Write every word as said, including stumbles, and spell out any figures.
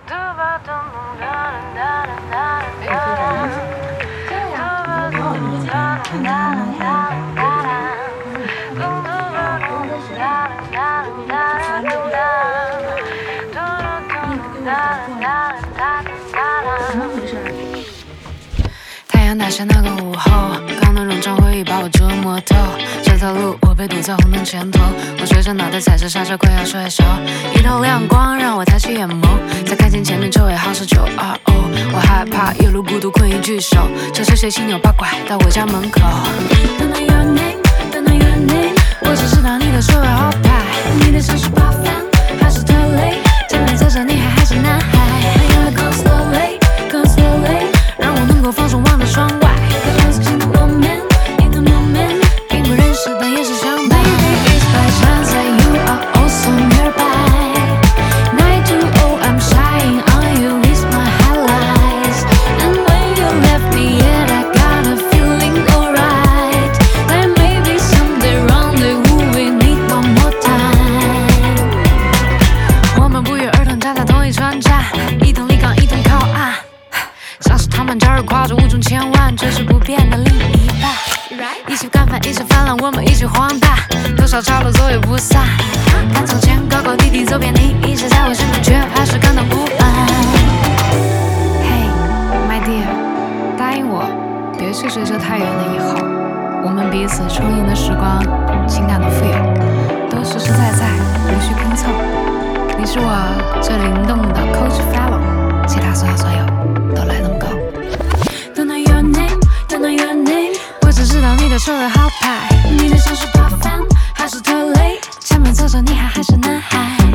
太阳打下那个午后，刚能冗长回忆把我折磨透。这条路我被堵在红灯前头，我垂着脑袋踩着刹车快要摔手。一道亮光让我抬起眼眸，才看见前面车尾号是九二零。我害怕夜路孤独困于聚首，车车随心扭八拐到我家门口。Don't know your name, don't know your name， 我只知道你的车尾号牌，你的城市八分还是特累，前面坐着你还还是男孩。I gotta go slowly, go slowly， 让我能够放手望着窗外。心的 moment， 你的 moment， 并不认识但也是相伴。Maybe it's by chance that you are also nearby。Night to oh I'm shying on you with my highlights。And when you left me yet I got a feeling alright。There may be someday rendezvous we need one more time。我们不约而同站在同一船站，一同离港一同靠岸。像是他们假日跨着五种千万，这是不变的另一半。一起干饭，一起泛滥，我们一起荒诞，多少潮流走也不散。看从前高高低低走遍你一直在我身边，却还是感到不安。Hey my dear， 答应我，别去追这太远的以后，我们彼此充盈的时光，情感的富有，都实实在在，无需拼凑。你是我最灵动的 Coach Fellow， 其他所有所有都来得不够。Don't know your name, don't know your name， 我只知道你的车尾号牌，你的城市八分还是特累，前面坐着你还还是男孩。